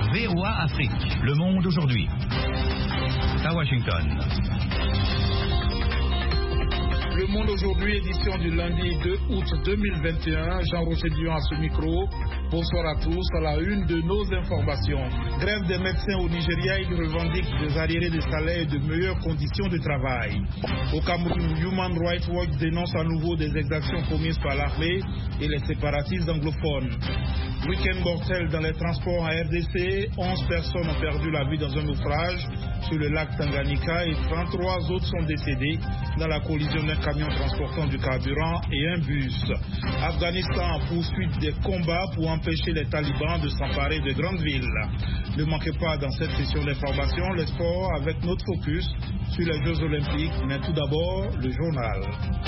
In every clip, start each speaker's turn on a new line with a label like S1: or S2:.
S1: VOA Afrique, le monde aujourd'hui. À Washington.
S2: Le Monde aujourd'hui, édition du lundi 2 août 2021. Jean-Roger Dion à ce micro. Bonsoir à tous. À la une de nos informations. Grève des médecins au Nigeria, ils revendiquent des arriérés de salaire et de meilleures conditions de travail. Au Cameroun, Human Rights Watch dénonce à nouveau des exactions commises par l'armée et les séparatistes anglophones. Week-end mortel dans les transports en RDC. 11 personnes ont perdu la vie dans un naufrage sur le lac Tanganyika et 33 autres sont décédés dans la collision d'un camion transportant du carburant et un bus. Afghanistan poursuit des combats pour empêcher les talibans de s'emparer de grandes villes. Ne manquez pas dans cette session d'information les sports avec notre focus sur les Jeux Olympiques, mais tout d'abord le journal.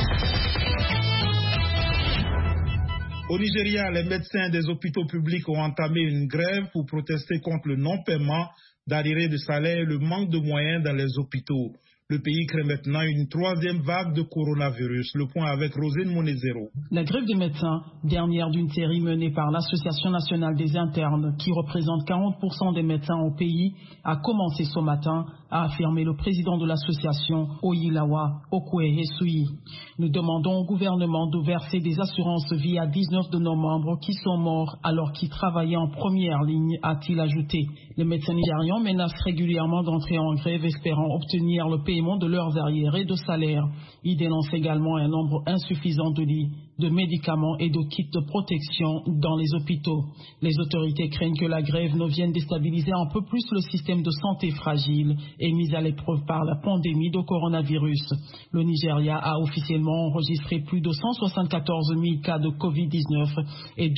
S2: Au Nigeria, les médecins des hôpitaux publics ont entamé une grève pour protester contre le non-paiement d'arriérés de salaire et le manque de moyens dans les hôpitaux. Le pays crée maintenant une troisième vague de coronavirus. Le point avec Rosine Monezero.
S3: La grève des médecins, dernière d'une série menée par l'Association nationale des internes, qui représente 40% des médecins au pays, a commencé ce matin, a affirmé le président de l'association, Oyilawa Okwe-Esui. Nous demandons au gouvernement de verser des assurances vie à 19 de nos membres qui sont morts alors qu'ils travaillaient en première ligne, a-t-il ajouté. Les médecins nigérians menacent régulièrement d'entrer en grève espérant obtenir le paiement de leurs arriérés de salaire. Ils dénoncent également un nombre insuffisant de lits, de médicaments et de kits de protection dans les hôpitaux. Les autorités craignent que la grève ne vienne déstabiliser un peu plus le système de santé fragile et mis à l'épreuve par la pandémie de coronavirus. Le Nigeria a officiellement enregistré plus de 174 000 cas de Covid-19 et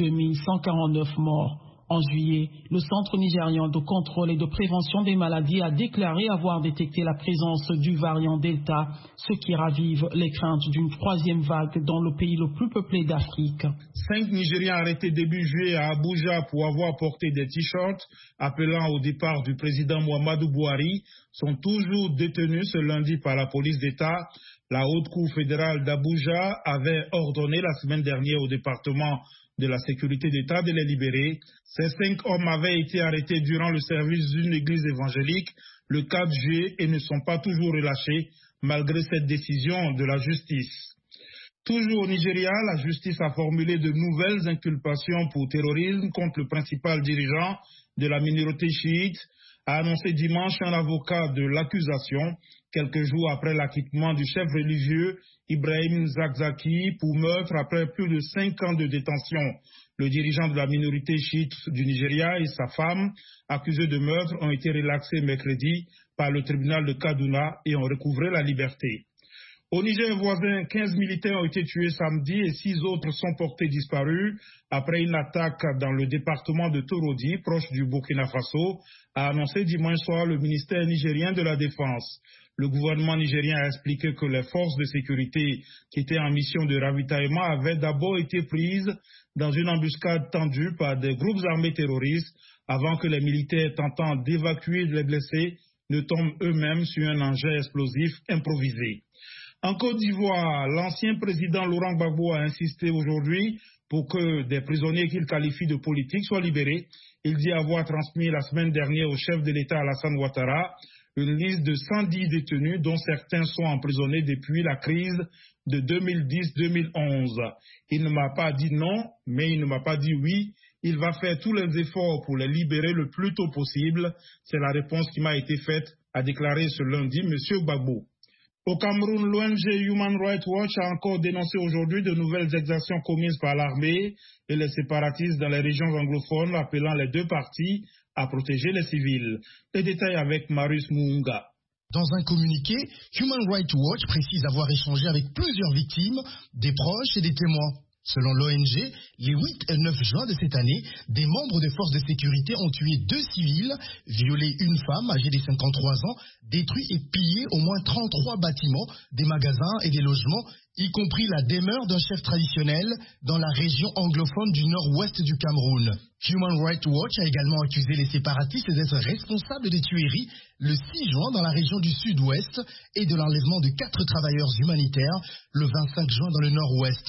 S3: 2149 morts. En juillet, le Centre nigérian de contrôle et de prévention des maladies a déclaré avoir détecté la présence du variant Delta, ce qui ravive les craintes d'une troisième vague dans le pays le plus peuplé d'Afrique.
S2: 5 Nigériens arrêtés début juillet à Abuja pour avoir porté des t-shirts appelant au départ du président Muhammadu Buhari sont toujours détenus ce lundi par la police d'État. La Haute Cour fédérale d'Abuja avait ordonné la semaine dernière au département de la sécurité d'État de les libérer. Ces 5 hommes avaient été arrêtés durant le service d'une église évangélique le 4 juillet et ne sont pas toujours relâchés malgré cette décision de la justice. Toujours au Nigeria, la justice a formulé de nouvelles inculpations pour terrorisme contre le principal dirigeant de la minorité chiite, a annoncé dimanche un avocat de l'accusation, quelques jours après l'acquittement du chef religieux Ibrahim Zakzaki pour meurtre après plus de 5 ans de détention. Le dirigeant de la minorité chiite du Nigeria et sa femme, accusés de meurtre, ont été relaxés mercredi par le tribunal de Kaduna et ont recouvré la liberté. Au Niger voisin, 15 militaires ont été tués samedi et 6 autres sont portés disparus après une attaque dans le département de Torodi, proche du Burkina Faso, a annoncé dimanche soir le ministère nigérien de la Défense. Le gouvernement nigérien a expliqué que les forces de sécurité qui étaient en mission de ravitaillement avaient d'abord été prises dans une embuscade tendue par des groupes armés terroristes avant que les militaires tentant d'évacuer les blessés ne tombent eux-mêmes sur un engin explosif improvisé. En Côte d'Ivoire, l'ancien président Laurent Gbagbo a insisté aujourd'hui pour que des prisonniers qu'il qualifie de politiques soient libérés. Il dit avoir transmis la semaine dernière au chef de l'État Alassane Ouattara une liste de 110 détenus dont certains sont emprisonnés depuis la crise de 2010-2011. Il ne m'a pas dit non, mais il ne m'a pas dit oui. Il va faire tous les efforts pour les libérer le plus tôt possible. C'est la réponse qui m'a été faite, a déclaré ce lundi M. Gbagbo. Au Cameroun, l'ONG Human Rights Watch a encore dénoncé aujourd'hui de nouvelles exactions commises par l'armée et les séparatistes dans les régions anglophones, appelant les deux parties à protéger les civils. Les détails avec Marius Muunga.
S4: Dans un communiqué, Human Rights Watch précise avoir échangé avec plusieurs victimes, des proches et des témoins. Selon l'ONG, les 8 et 9 juin de cette année, des membres des forces de sécurité ont tué 2 civils, violé une femme âgée de 53 ans, détruit et pillé au moins 33 bâtiments, des magasins et des logements, y compris la demeure d'un chef traditionnel dans la région anglophone du nord-ouest du Cameroun. Human Rights Watch a également accusé les séparatistes d'être responsables des tueries le 6 juin dans la région du sud-ouest et de l'enlèvement de 4 travailleurs humanitaires le 25 juin dans le nord-ouest.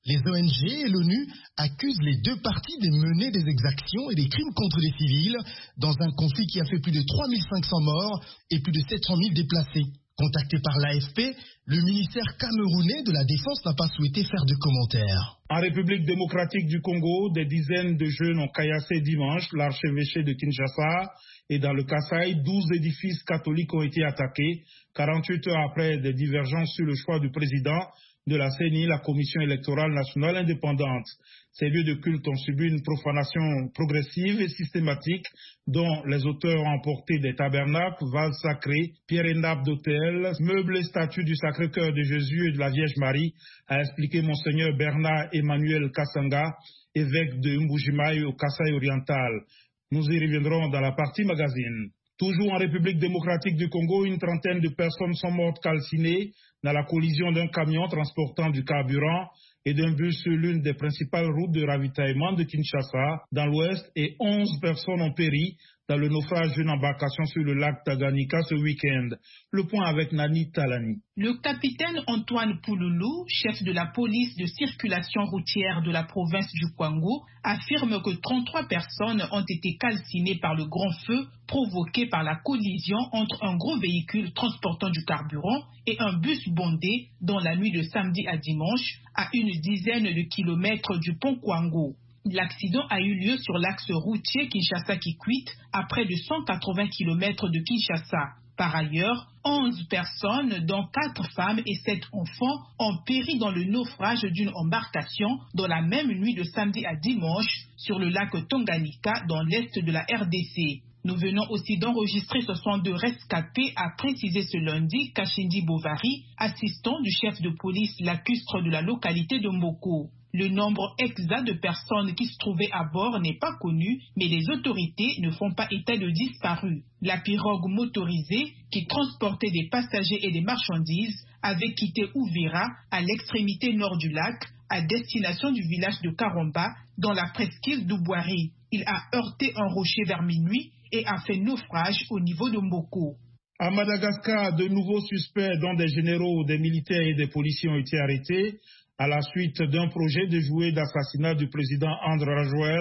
S4: Les ONG et l'ONU accusent les deux parties de mener des exactions et des crimes contre les civils dans un conflit qui a fait plus de 3500 morts et plus de 700 000 déplacés. Contacté par l'AFP, le ministère camerounais de la Défense n'a pas souhaité faire de commentaires.
S2: En République démocratique du Congo, des dizaines de jeunes ont caillassé dimanche l'archevêché de Kinshasa et dans le Kasaï, 12 édifices catholiques ont été attaqués 48 heures après des divergences sur le choix du président de la CENI, la Commission électorale nationale indépendante. Ces lieux de culte ont subi une profanation progressive et systématique dont les auteurs ont emporté des tabernacles, vases sacrés, pierres et nappes d'autel, meubles et statues du Sacré-Cœur de Jésus et de la Vierge Marie, a expliqué Monseigneur Bernard Emmanuel Kassanga, évêque de Mbujimaï au Kasaï oriental. Nous y reviendrons dans la partie magazine. Toujours en République démocratique du Congo, une trentaine de personnes sont mortes calcinées dans la collision d'un camion transportant du carburant et d'un bus sur l'une des principales routes de ravitaillement de Kinshasa dans l'ouest et 11 personnes ont péri dans le naufrage d'une embarcation sur le lac Tanganyika ce week-end. Le point avec Nani Talani.
S5: Le capitaine Antoine Pouloulou, chef de la police de circulation routière de la province du Kwango, affirme que 33 personnes ont été calcinées par le grand feu provoqué par la collision entre un gros véhicule transportant du carburant et un bus bondé dans la nuit de samedi à dimanche à une dizaine de kilomètres du pont Kwango. L'accident a eu lieu sur l'axe routier Kinshasa-Kikwit à près de 180 km de Kinshasa. Par ailleurs, 11 personnes, dont 4 femmes et 7 enfants, ont péri dans le naufrage d'une embarcation dans la même nuit de samedi à dimanche sur le lac Tanganyika dans l'est de la RDC. Nous venons aussi d'enregistrer 62 rescapés, a précisé ce lundi Kachindi Bovary, assistant du chef de police lacustre de la localité de Mboko. Le nombre exact de personnes qui se trouvaient à bord n'est pas connu, mais les autorités ne font pas état de disparus. La pirogue motorisée, qui transportait des passagers et des marchandises, avait quitté Uvira, à l'extrémité nord du lac, à destination du village de Karomba, dans la presqu'île d'Ubwari. Il a heurté un rocher vers minuit et a fait naufrage au niveau de Mboko.
S2: À Madagascar, de nouveaux suspects, dont des généraux, des militaires et des policiers, ont été arrêtés à la suite d'un projet de jouet d'assassinat du président André Rajoel.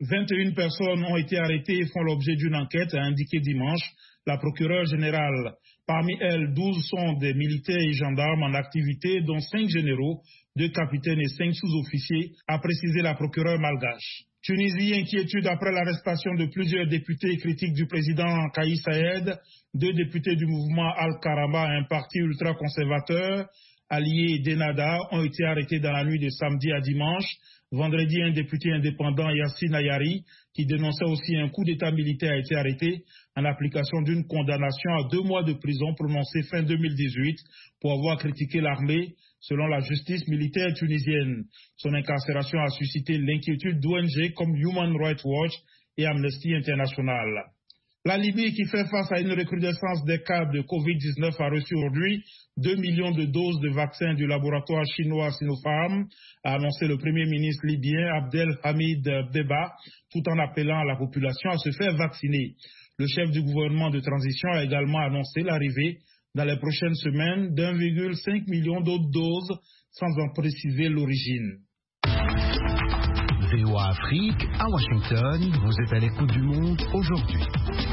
S2: 21 personnes ont été arrêtées et font l'objet d'une enquête, a indiqué dimanche la procureure générale. Parmi elles, 12 sont des militaires et gendarmes en activité, dont 5 généraux, 2 capitaines et 5 sous-officiers, a précisé la procureure malgache. Tunisie, inquiétude après l'arrestation de plusieurs députés critiques du président Kais Saied. 2 députés du mouvement Al-Karaba, un parti ultra-conservateur, alliés d'Ennahda, ont été arrêtés dans la nuit de samedi à dimanche. Vendredi, un député indépendant, Yassine Ayari, qui dénonçait aussi un coup d'État militaire, a été arrêté en application d'une condamnation à 2 mois de prison prononcée fin 2018 pour avoir critiqué l'armée, selon la justice militaire tunisienne. Son incarcération a suscité l'inquiétude d'ONG comme Human Rights Watch et Amnesty International. La Libye, qui fait face à une recrudescence des cas de Covid-19, a reçu aujourd'hui 2 millions de doses de vaccins du laboratoire chinois Sinopharm, a annoncé le Premier ministre libyen Abdel Hamid Dbeiba, tout en appelant à la population à se faire vacciner. Le chef du gouvernement de transition a également annoncé l'arrivée dans les prochaines semaines d'1,5 million d'autres doses, sans en préciser l'origine.
S1: VOA Afrique, à Washington, vous êtes à l'écoute du monde aujourd'hui.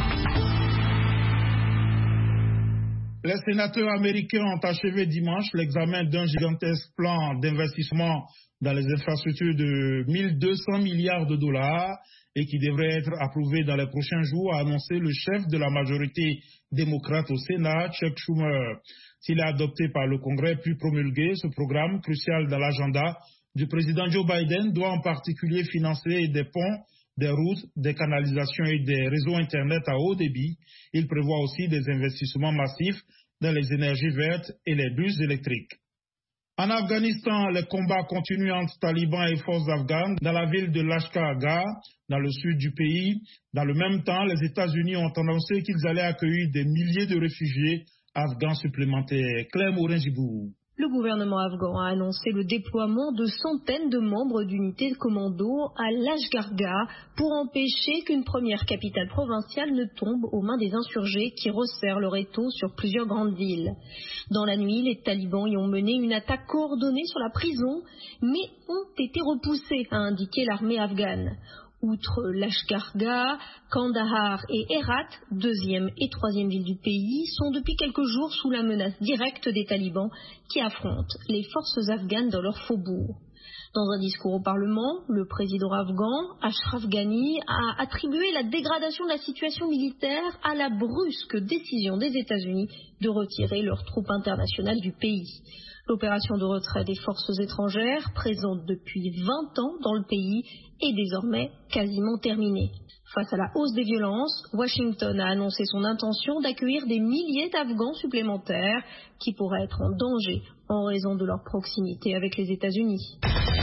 S2: Les sénateurs américains ont achevé dimanche l'examen d'un gigantesque plan d'investissement dans les infrastructures de 1200 milliards de dollars et qui devrait être approuvé dans les prochains jours, a annoncé le chef de la majorité démocrate au Sénat, Chuck Schumer. S'il est adopté par le Congrès puis promulgué, ce programme crucial dans l'agenda du président Joe Biden doit en particulier financer des ponts, des routes, des canalisations et des réseaux Internet à haut débit. Il prévoit aussi des investissements massifs dans les énergies vertes et les bus électriques. En Afghanistan, les combats continuent entre talibans et forces afghanes dans la ville de Lashkar-Gah, dans le sud du pays. Dans le même temps, les États-Unis ont annoncé qu'ils allaient accueillir des milliers de réfugiés afghans supplémentaires. Claire Morin-Gibou.
S6: Le gouvernement afghan a annoncé le déploiement de centaines de membres d'unités de commando à Lashkargah pour empêcher qu'une première capitale provinciale ne tombe aux mains des insurgés qui resserrent leur étau sur plusieurs grandes villes. Dans la nuit, les talibans y ont mené une attaque coordonnée sur la prison, mais ont été repoussés, a indiqué l'armée afghane. Outre Lashkargah, Kandahar et Herat, deuxième et troisième ville du pays, sont depuis quelques jours sous la menace directe des talibans qui affrontent les forces afghanes dans leurs faubourgs. Dans un discours au Parlement, le président afghan, Ashraf Ghani, a attribué la dégradation de la situation militaire à la brusque décision des États-Unis de retirer leurs troupes internationales du pays. L'opération de retrait des forces étrangères, présente depuis 20 ans dans le pays, est désormais quasiment terminée. Face à la hausse des violences, Washington a annoncé son intention d'accueillir des milliers d'Afghans supplémentaires qui pourraient être en danger en raison de leur proximité avec les États-Unis.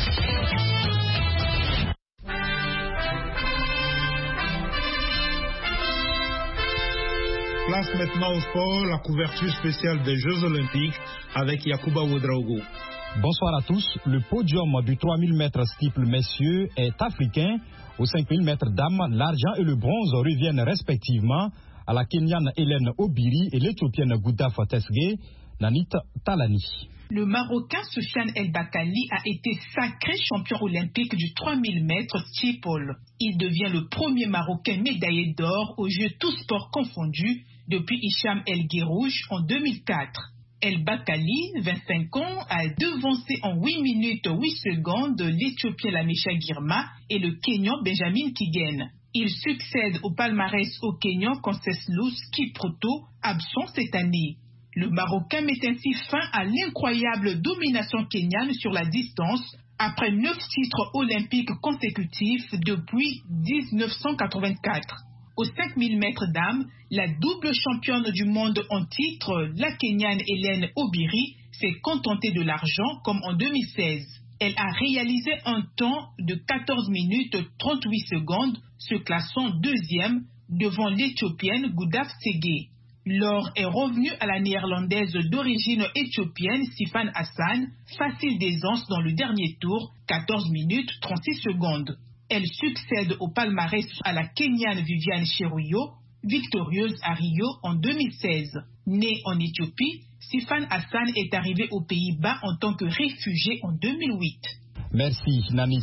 S2: Place maintenant au sport, la couverture spéciale des Jeux Olympiques avec Yacouba Ouedraogo.
S7: Bonsoir à tous. Le podium du 3000 mètres steeple messieurs est africain. Aux 5000 mètres dames, l'argent et le bronze reviennent respectivement à la Kenyane Hélène Obiri et l'Éthiopienne Goudafa Tesge Nanit Talani.
S5: Le Marocain Soufiane El Bakali a été sacré champion olympique du 3000 mètres steeple. Il devient le premier Marocain médaillé d'or aux Jeux tous sports confondus depuis Hicham El Guerrouj en 2004. El Bakali, 25 ans, a devancé en 8 minutes 8 secondes l'Éthiopien Lamesha Girma et le Kenyan Benjamin Kigen. Il succède au palmarès au Kenyan Conseslus Kiproto, absent cette année. Le Marocain met ainsi fin à l'incroyable domination kenyane sur la distance après 9 titres olympiques consécutifs depuis 1984. Aux 5000 mètres dames, la double championne du monde en titre, la Kenyane Hélène Obiri, s'est contentée de l'argent comme en 2016. Elle a réalisé un temps de 14 minutes 38 secondes, se classant deuxième devant l'Éthiopienne Goudaf Tsege. L'or est revenu à la néerlandaise d'origine éthiopienne Sifan Hassan, facile d'aisance dans le dernier tour, 14 minutes 36 secondes. Elle succède au palmarès à la Kenyane Viviane Cheruiyot, victorieuse à Rio en 2016. Née en Éthiopie, Sifan Hassan est arrivée aux Pays-Bas en tant que réfugiée en 2008.
S7: Merci, Nani.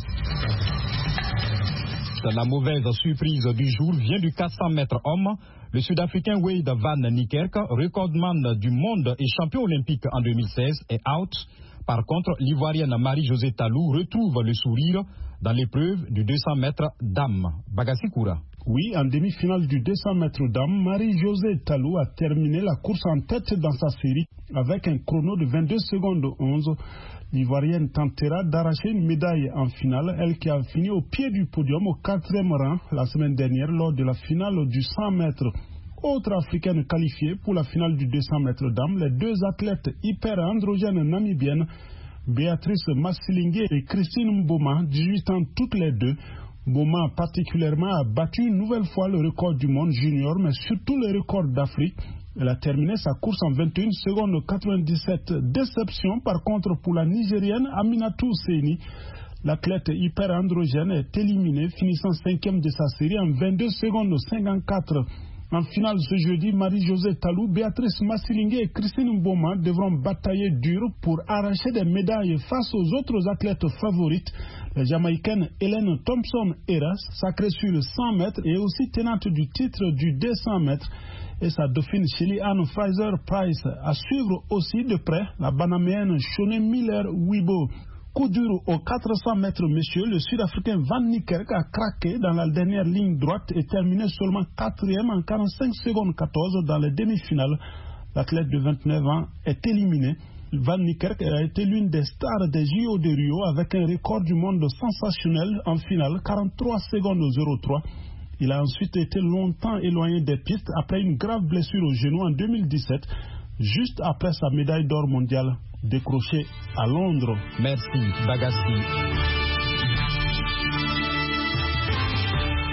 S7: La mauvaise surprise du jour vient du 400 mètres homme. Le Sud-Africain Wade van Niekerk, recordman du monde et champion olympique en 2016, est out. Par contre, l'Ivoirienne Marie-Josée Talou retrouve le sourire dans l'épreuve du 200 mètres dames. Bagassi Koura.
S8: Oui, en demi-finale du 200 mètres dames, Marie-Josée Talou a terminé la course en tête dans sa série avec un chrono de 22 secondes 11. L'Ivoirienne tentera d'arracher une médaille en finale, elle qui a fini au pied du podium au 4e rang la semaine dernière lors de la finale du 100 mètres. Autre africaine qualifiée pour la finale du 200 mètres dames, les deux athlètes hyper-androgènes namibiennes, Béatrice Massilingué et Christine Mboma, 18 ans toutes les deux. Mboma particulièrement a battu une nouvelle fois le record du monde junior, mais surtout le record d'Afrique. Elle a terminé sa course en 21 secondes 97. Déception par contre pour la Nigérienne Aminatou Seni. L'athlète hyper-androgène est éliminée, finissant 5e de sa série en 22 secondes 54. En finale ce jeudi, Marie-Josée Talou, Béatrice Massilingué et Christine Mboma devront batailler dur pour arracher des médailles face aux autres athlètes favorites. La Jamaïcaine Hélène Thompson-Heras, sacrée sur le 100 mètres et aussi tenante du titre du 200 mètres. Et sa dauphine Shelly Ann Fraser-Price. À suivre aussi de près la Banaméenne Shone Miller-Wibo. Coup dur aux 400 mètres, messieurs, le Sud-Africain Van Niekerk a craqué dans la dernière ligne droite et terminé seulement 4e en 45 secondes 14 dans les demi-finales. L'athlète de 29 ans est éliminé. Van Niekerk a été l'une des stars des JO de Rio avec un record du monde sensationnel en finale, 43 secondes 03. Il a ensuite été longtemps éloigné des pistes après une grave blessure au genou en 2017, juste après sa médaille d'or mondiale décrochée à Londres.
S7: Merci, Bagassi.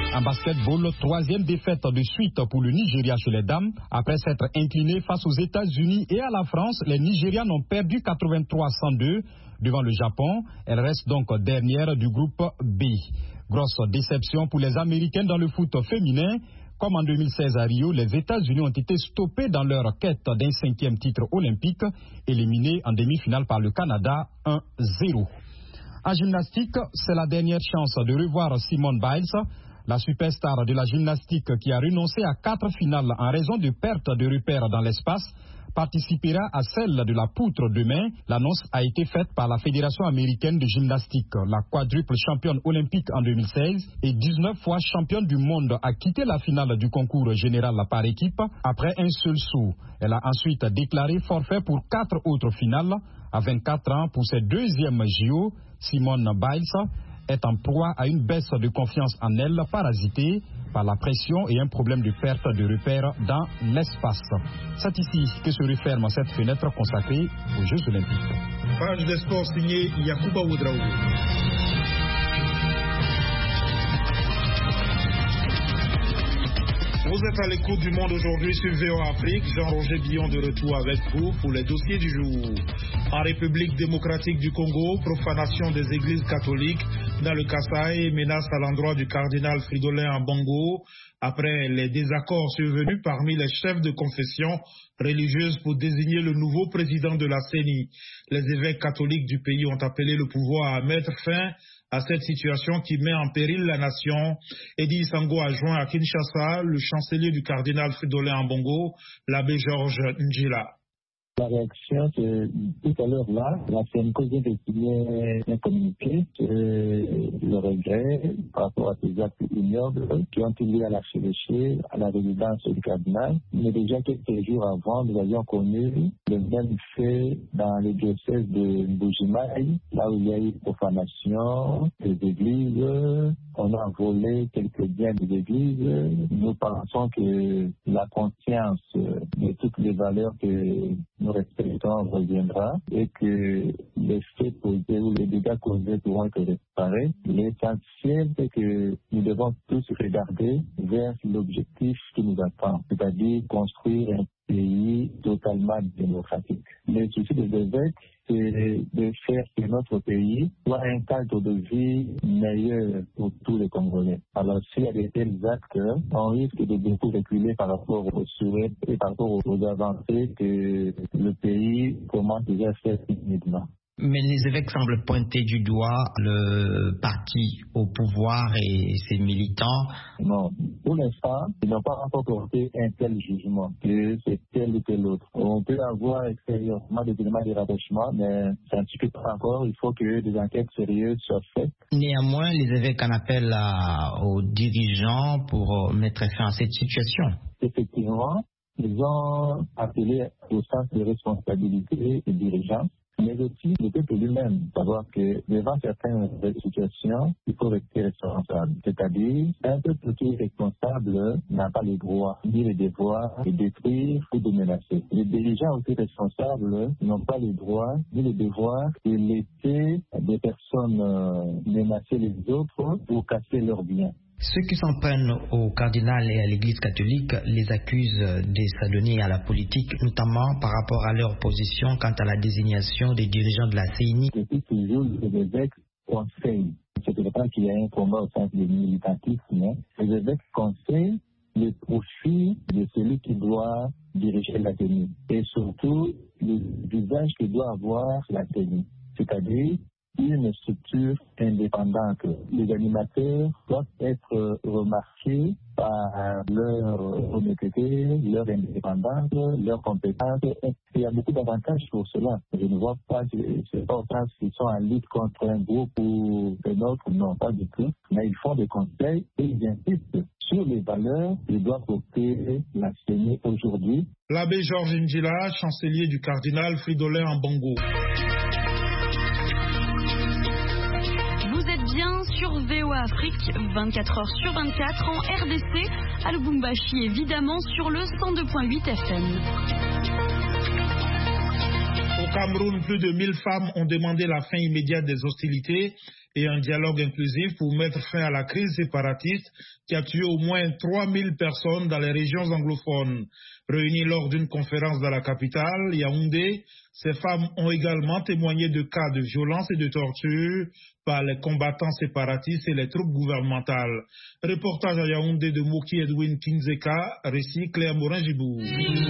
S7: En basketball, troisième défaite de suite pour le Nigeria chez les dames. Après s'être incliné face aux États-Unis et à la France, les Nigérianes ont perdu 83-102 devant le Japon. Elles restent donc dernières du groupe B. Grosse déception pour les Américaines dans le foot féminin. Comme en 2016 à Rio, les États-Unis ont été stoppés dans leur quête d'un 5e titre olympique, éliminés en demi-finale par le Canada 1-0. En gymnastique, c'est la dernière chance de revoir Simone Biles. La superstar de la gymnastique qui a renoncé à 4 finales en raison de perte de repères dans l'espace participera à celle de la poutre demain. L'annonce a été faite par la Fédération américaine de gymnastique. La quadruple championne olympique en 2016 et 19 fois championne du monde a quitté la finale du concours général par équipe après un seul saut. Elle a ensuite déclaré forfait pour 4 autres finales. À 24 ans, pour ses deuxièmes JO, Simone Biles est en proie à une baisse de confiance en elle, parasitée par la pression et un problème de perte de repères dans l'espace. C'est ici que se referme cette fenêtre consacrée aux Jeux Olympiques.
S2: Page des sports signée Yacouba Ouedraogo. Vous êtes à l'écoute du Monde aujourd'hui sur VOA Afrique. Jean-Roger Billon de retour avec vous pour les dossiers du jour. En République démocratique du Congo, profanation des églises catholiques dans le Kasaï, menace à l'endroit du cardinal Fridolin Ambongo après les désaccords survenus parmi les chefs de confession religieuse pour désigner le nouveau président de la CENI. Les évêques catholiques du pays ont appelé le pouvoir à mettre fin à cette situation qui met en péril la nation. Edi Sango a joint à Kinshasa le chancelier du cardinal Fridolin Ambongo, l'abbé Georges Njila.
S9: La réaction, c'est tout à l'heure là, la CNCO vient de signer un communiqué, le regret par rapport à ces actes ignobles qui ont eu lieu à l'archevêché, à la résidence du cardinal. Mais déjà quelques jours avant, nous avions connu le même fait dans le diocèse de Mbujimaï, là où il y a eu profanation des églises. On a volé quelques biens des églises. Nous pensons que la conscience de toutes les valeurs que nous respectons reviendra et que les faits posés ou les dégâts causés pourront être réparés. L'essentiel, c'est que nous devons tous regarder vers l'objectif qui nous attend, c'est-à-dire construire un pays totalement démocratique. Le souci des évêques, c'est de faire que notre pays soit un cadre de vie meilleur pour tous les Congolais. Alors, s'il y a de tels actes, on risque de beaucoup reculer par rapport aux souhaits et par rapport aux avancées que le pays commence déjà à faire timidement.
S10: Mais les évêques semblent pointer du doigt le parti au pouvoir et ses militants.
S9: Non, pour l'instant, ils n'ont pas encore porté un tel jugement que c'est tel ou tel autre. On peut avoir extérieurement des éléments de rapprochement, mais ça ne suffit pas encore. Il faut que des enquêtes sérieuses soient faites.
S10: Néanmoins, les évêques en appellent aux dirigeants pour mettre fin à cette situation.
S9: Effectivement, ils ont appelé au sens de responsabilité des dirigeants, mais aussi le peuple lui-même, savoir que devant certaines situations, il faut rester responsable. C'est-à-dire, un peuple qui est responsable n'a pas le droit ni le devoir de détruire ou de menacer. Les dirigeants aussi responsables n'ont pas le droit ni le devoir de laisser des personnes menacer les autres pour casser leurs biens.
S10: Ceux qui s'en prennent au cardinal et à l'Église catholique les accusent de s'adonner à la politique, notamment par rapport à leur position quant à la désignation des dirigeants de la CENI.
S9: Depuis toujours, les évêques conseillent. Je ne sais pas qu'il y a un combat au sein du militantisme. Les évêques conseillent le profil de celui qui doit diriger la CENI et surtout le visage que doit avoir la CENI, c'est-à-dire une structure indépendante. Les animateurs doivent être remarqués par leur honnêteté, leur indépendance, leur compétence. Il y a beaucoup d'avantages pour cela. Je ne vois pas que c'est pas parce qu'ils sont en lutte contre un groupe ou un autre, non, pas du tout. Mais ils font des conseils et ils insistent sur les valeurs que doit porter la CENI aujourd'hui.
S2: L'abbé Georges Njila, chancelier du cardinal Fridolin Ambongo.
S11: Sur VOA Afrique, 24h sur 24 en RDC, à Lubumbashi évidemment sur le 102.8 FM.
S2: Au Cameroun, plus de 1000 femmes ont demandé la fin immédiate des hostilités et un dialogue inclusif pour mettre fin à la crise séparatiste qui a tué au moins 3000 personnes dans les régions anglophones. Réunies lors d'une conférence dans la capitale, Yaoundé, ces femmes ont également témoigné de cas de violence et de torture par les combattants séparatistes et les troupes gouvernementales. Reportage à Yaoundé de Moki Edwin Kinzeka, récit Claire Morin-Gibou.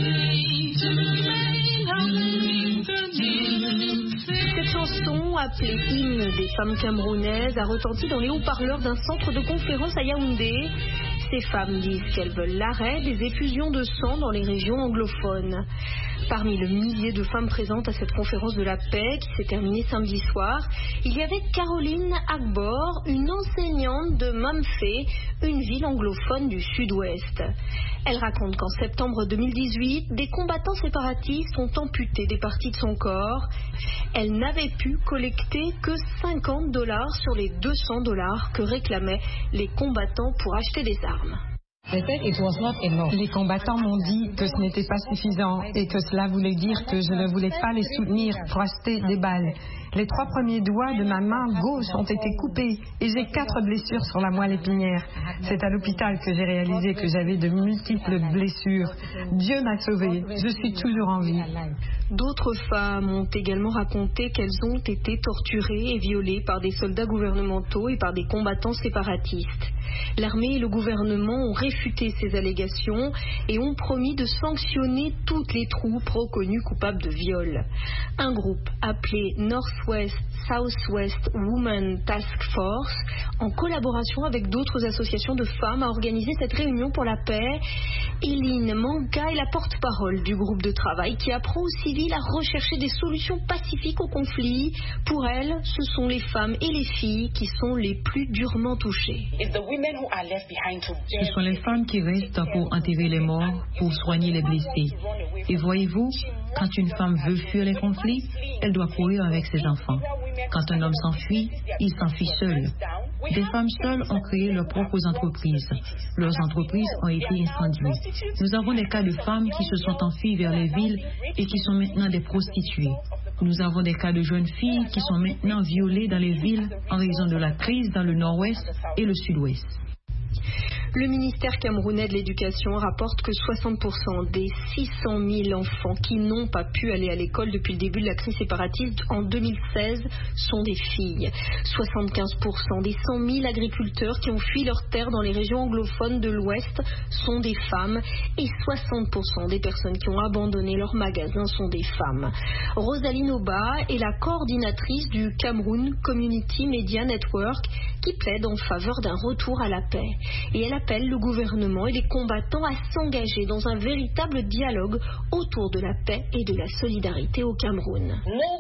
S6: Cette chanson, appelée hymne des femmes camerounaises, a retenti dans les haut-parleurs d'un centre de conférence à Yaoundé. Ces femmes disent qu'elles veulent l'arrêt des effusions de sang dans les régions anglophones. Parmi le millier de femmes présentes à cette conférence de la paix qui s'est terminée samedi soir, il y avait Caroline Agbor, une enseignante de Mamfé, une ville anglophone du sud-ouest. Elle raconte qu'en septembre 2018, des combattants séparatistes ont amputé des parties de son corps. Elle n'avait pu collecter que $50 sur les $200 que réclamaient les combattants pour acheter des armes.
S12: Les combattants m'ont dit que ce n'était pas suffisant et que cela voulait dire que je ne voulais pas les soutenir pour acheter des balles. Les 3 premiers doigts de ma main gauche ont été coupés et j'ai 4 blessures sur la moelle épinière. C'est à l'hôpital que j'ai réalisé que j'avais de multiples blessures. Dieu m'a sauvée. Je suis toujours en vie.
S6: D'autres femmes ont également raconté qu'elles ont été torturées et violées par des soldats gouvernementaux et par des combattants séparatistes. L'armée et le gouvernement ont réfuté ces allégations et ont promis de sanctionner toutes les troupes reconnues coupables de viol. Un groupe appelé Northwest Southwest Women Task Force, en collaboration avec d'autres associations de femmes, a organisé cette réunion pour la paix. Eline Manka est la porte-parole du groupe de travail qui apprend aux civils à rechercher des solutions pacifiques au conflit. Pour elle, ce sont les femmes et les filles qui sont les plus durement touchées.
S13: Ce sont les femmes qui restent pour enterrer les morts, pour soigner les blessés. Et voyez-vous, quand une femme veut fuir les conflits, elle doit courir avec ses enfants. Quand un homme s'enfuit, il s'enfuit seul. Des femmes seules ont créé leurs propres entreprises. Leurs entreprises ont été incendiées. Nous avons des cas de femmes qui se sont enfuies vers les villes et qui sont maintenant des prostituées. Nous avons des cas de jeunes filles qui sont maintenant violées dans les villes en raison de la crise dans le nord-ouest et le sud-ouest.
S6: Le ministère camerounais de l'Éducation rapporte que 60% des 600 000 enfants qui n'ont pas pu aller à l'école depuis le début de la crise séparatiste en 2016 sont des filles. 75% des 100 000 agriculteurs qui ont fui leurs terres dans les régions anglophones de l'Ouest sont des femmes et 60% des personnes qui ont abandonné leurs magasins sont des femmes. Rosaline Oba est la coordinatrice du Cameroun Community Media Network qui plaide en faveur d'un retour à la paix. Et elle appelle le gouvernement et les combattants à s'engager dans un véritable dialogue autour de la paix et de la solidarité au Cameroun.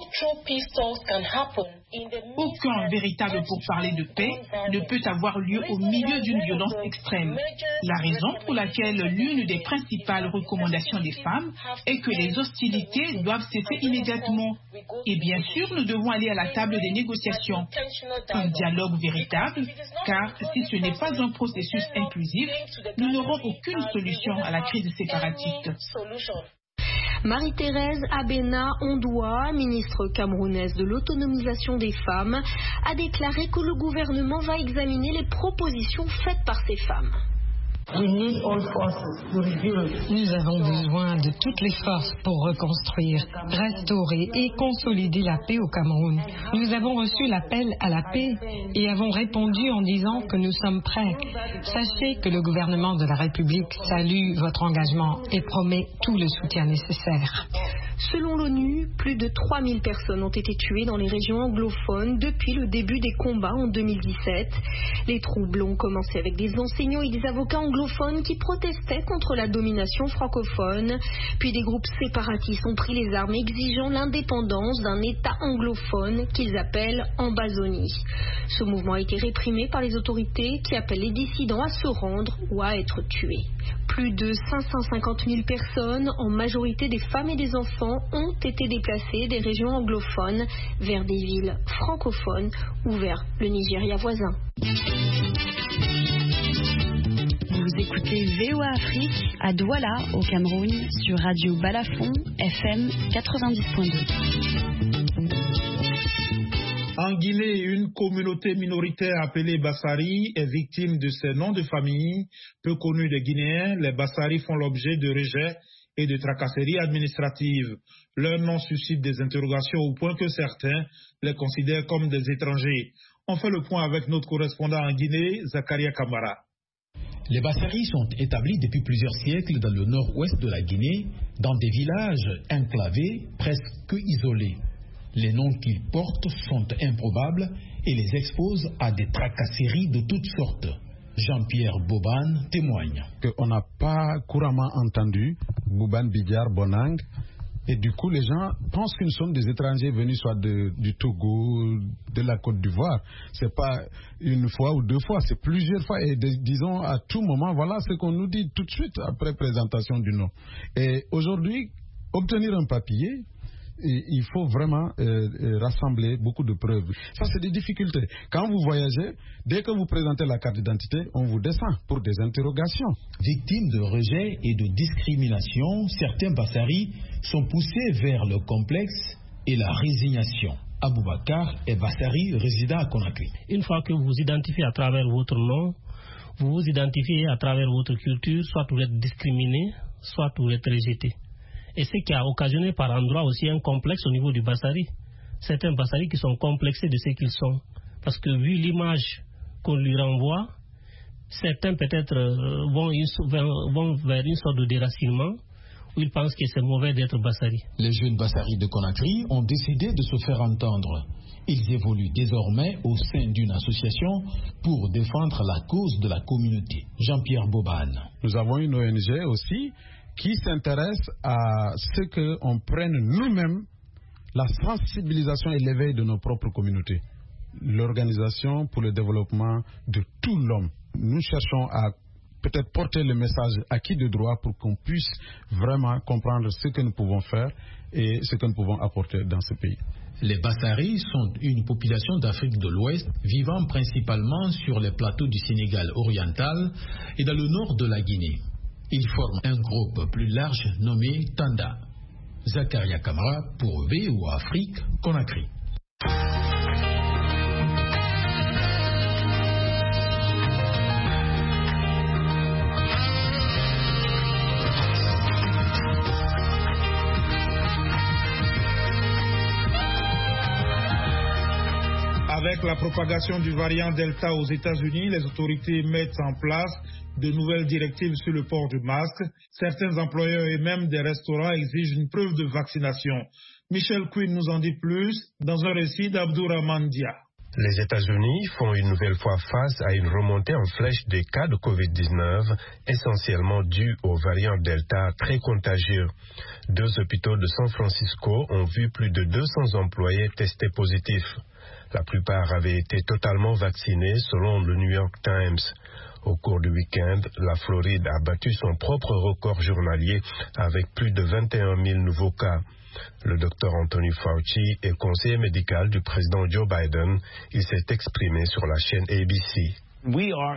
S5: Aucun véritable pourparler de paix ne peut avoir lieu au milieu d'une violence extrême. La raison pour laquelle l'une des principales recommandations des femmes est que les hostilités doivent cesser immédiatement. Et bien sûr, nous devons aller à la table des négociations. Un dialogue véritable, car si ce n'est pas un processus inclusif, nous n'aurons aucune solution à la crise séparatiste.
S6: Marie-Thérèse Abena Ondoa, ministre camerounaise de l'autonomisation des femmes, a déclaré que le gouvernement va examiner les propositions faites par ces femmes.
S12: Nous avons besoin de toutes les forces pour reconstruire, restaurer et consolider la paix au Cameroun. Nous avons reçu l'appel à la paix et avons répondu en disant que nous sommes prêts. Sachez que le gouvernement de la République salue votre engagement et promet tout le soutien nécessaire.
S6: Selon l'ONU, plus de 3000 personnes ont été tuées dans les régions anglophones depuis le début des combats en 2017. Les troubles ont commencé avec des enseignants et des avocats anglophones qui protestaient contre la domination francophone. Puis des groupes séparatistes ont pris les armes exigeant l'indépendance d'un État anglophone qu'ils appellent Ambazonie. Ce mouvement a été réprimé par les autorités qui appellent les dissidents à se rendre ou à être tués. Plus de 550 000 personnes, en majorité des femmes et des enfants, ont été déplacées des régions anglophones vers des villes francophones ou vers le Nigeria voisin.
S11: Vous écoutez VOA Afrique à Douala, au Cameroun, sur Radio Balafon, FM 90.2.
S2: En Guinée, une communauté minoritaire appelée Bassari est victime de ces noms de famille peu connus des Guinéens. Les Bassari font l'objet de rejets et de tracasseries administratives. Leur nom suscite des interrogations au point que certains les considèrent comme des étrangers. On fait le point avec notre correspondant en Guinée, Zakaria Kamara.
S14: Les Bassari sont établis depuis plusieurs siècles dans le nord-ouest de la Guinée, dans des villages enclavés, presque isolés. Les noms qu'ils portent sont improbables et les exposent à des tracasseries de toutes sortes. Jean-Pierre Boban témoigne.
S15: On n'a pas couramment entendu Bouban Bidiar Bonang. Et du coup, les gens pensent que nous sommes des étrangers venus soit du Togo, de la Côte d'Ivoire. C'est pas une fois ou deux fois, c'est plusieurs fois. Et disons à tout moment, voilà ce qu'on nous dit tout de suite après présentation du nom. Et aujourd'hui, obtenir un papier, il faut vraiment rassembler beaucoup de preuves. Ça, c'est des difficultés. Quand vous voyagez, dès que vous présentez la carte d'identité, on vous descend pour des interrogations.
S14: Victimes de rejet et de discrimination, certains Bassari sont poussés vers le complexe et la résignation. Aboubakar est Bassari, résident à Conakry.
S16: Une fois que vous vous identifiez à travers votre nom, vous vous identifiez à travers votre culture, soit vous êtes discriminé, soit vous êtes rejeté. Et ce qui a occasionné par endroits aussi un complexe au niveau du Bassari. Certains Bassari qui sont complexés de ce qu'ils sont. Parce que vu l'image qu'on lui renvoie, certains peut-être vont vers une sorte de déracinement où ils pensent que c'est mauvais d'être Bassari.
S14: Les jeunes Bassari de Conakry ont décidé de se faire entendre. Ils évoluent désormais au sein d'une association pour défendre la cause de la communauté. Jean-Pierre Boban.
S15: Nous avons une ONG aussi qui s'intéresse à ce qu'on prenne nous-mêmes la sensibilisation et l'éveil de nos propres communautés. L'Organisation pour le développement de tout l'homme. Nous cherchons à peut-être porter le message acquis de droit pour qu'on puisse vraiment comprendre ce que nous pouvons faire et ce que nous pouvons apporter dans ce pays.
S14: Les Bassari sont une population d'Afrique de l'Ouest vivant principalement sur les plateaux du Sénégal oriental et dans le nord de la Guinée. Ils forment un groupe plus large nommé Tanda. Zakaria Kamara pour VOA Afrique, Conakry.
S2: Avec la propagation du variant Delta aux États-Unis, les autorités mettent en place de nouvelles directives sur le port du masque. Certains employeurs et même des restaurants exigent une preuve de vaccination. Michel Quinn nous en dit plus dans un récit d'Abdourahmane Dia.
S17: Les États-Unis font une nouvelle fois face à une remontée en flèche des cas de Covid-19, essentiellement due au variant Delta très contagieux. 2 hôpitaux de San Francisco ont vu plus de 200 employés testés positifs. La plupart avaient été totalement vaccinés selon le New York Times. Au cours du week-end, la Floride a battu son propre record journalier avec plus de 21 000 nouveaux cas. Le docteur Anthony Fauci est conseiller médical du président Joe Biden. Il s'est exprimé sur la chaîne ABC.
S18: Nous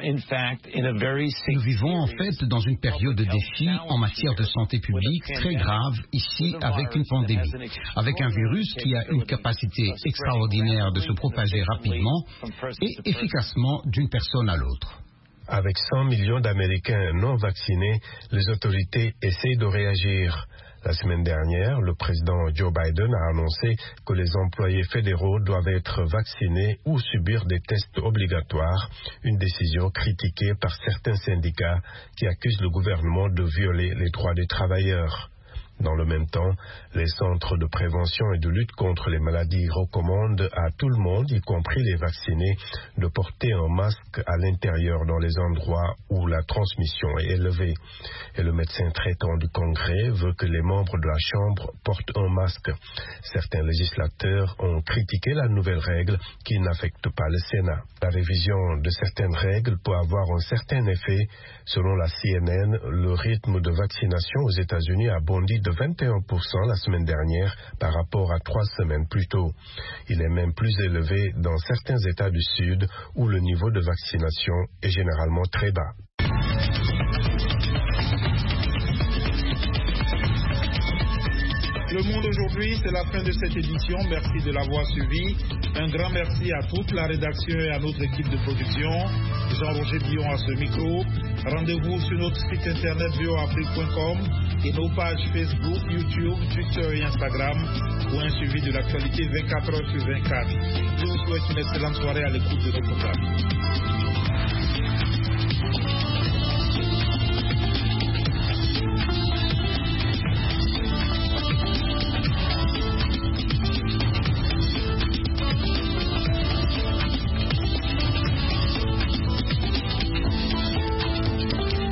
S18: vivons en fait dans une période de défi en matière de santé publique très grave ici avec une pandémie, avec un virus qui a une capacité extraordinaire de se propager rapidement et efficacement d'une personne à l'autre.
S17: Avec 100 millions d'Américains non vaccinés, les autorités essayent de réagir. La semaine dernière, le président Joe Biden a annoncé que les employés fédéraux doivent être vaccinés ou subir des tests obligatoires, une décision critiquée par certains syndicats qui accusent le gouvernement de violer les droits des travailleurs. Dans le même temps, les centres de prévention et de lutte contre les maladies recommandent à tout le monde, y compris les vaccinés, de porter un masque à l'intérieur dans les endroits où la transmission est élevée. Et le médecin traitant du Congrès veut que les membres de la Chambre portent un masque. Certains législateurs ont critiqué la nouvelle règle qui n'affecte pas le Sénat. La révision de certaines règles peut avoir un certain effet. Selon la CNN, le rythme de vaccination aux États-Unis a bondi de 21% la semaine dernière par rapport à 3 semaines plus tôt. Il est même plus élevé dans certains États du Sud où le niveau de vaccination est généralement très bas.
S2: Le Monde aujourd'hui, c'est la fin de cette édition. Merci de l'avoir suivi. Un grand merci à toute la rédaction et à notre équipe de production. Jean-Roger Billon à ce micro. Rendez-vous sur notre site internet voafrique.com et nos pages Facebook, YouTube, Twitter et Instagram pour un suivi de l'actualité 24 heures sur 24. Je vous souhaite une excellente soirée à l'écoute de nos programmes.